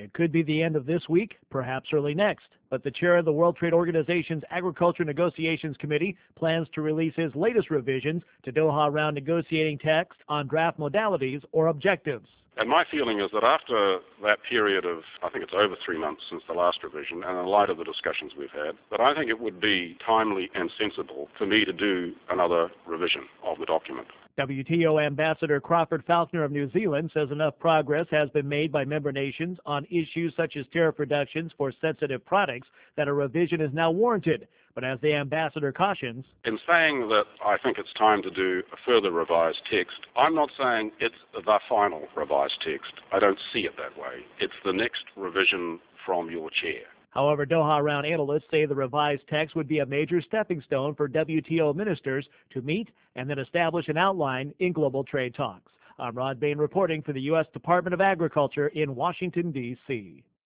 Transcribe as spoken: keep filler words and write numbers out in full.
It could be the end of this week, perhaps early next. But the chair of the World Trade Organization's Agriculture Negotiations Committee plans to release his latest revisions to Doha Round negotiating text on draft modalities or objectives. And my feeling is that after that period of, I think it's over three months since the last revision, and in light of the discussions we've had, that I think it would be timely and sensible for me to do another revision of the document. W T O Ambassador Crawford Falconer of New Zealand says enough progress has been made by member nations on issues such as tariff reductions for sensitive products that a revision is now warranted. But as the ambassador cautions, in saying that I think it's time to do a further revised text, I'm not saying it's the final revised text. I don't see it that way. It's the next revision from your chair. However, Doha Round analysts say the revised text would be a major stepping stone for W T O ministers to meet and then establish an outline in global trade talks. I'm Rod Bain reporting for the U S Department of Agriculture in Washington, D C